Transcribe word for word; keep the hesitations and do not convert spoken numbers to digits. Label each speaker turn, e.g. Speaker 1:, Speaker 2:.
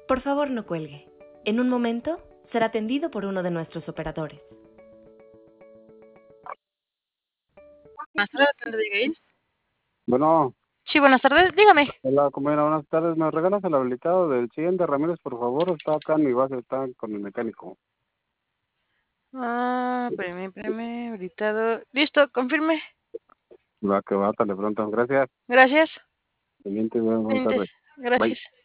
Speaker 1: Por favor, no cuelgue. En un momento será atendido por uno de nuestros operadores.
Speaker 2: Buenas tardes, ¿atiende Abigail?
Speaker 3: Bueno,
Speaker 2: Sí, buenas tardes, dígame.
Speaker 3: hola, compañera, buenas tardes. ¿Me regalas el habilitado del siguiente Ramírez, por favor? Está acá en mi base, está con el mecánico.
Speaker 2: Ah, espérame, espérame, habilitado. Listo, confirme.
Speaker 3: Va, que va, hasta de pronto. Gracias.
Speaker 2: Gracias.
Speaker 3: Pendiente, buenas
Speaker 2: Pendientes.
Speaker 3: tardes. Bye.
Speaker 2: Gracias.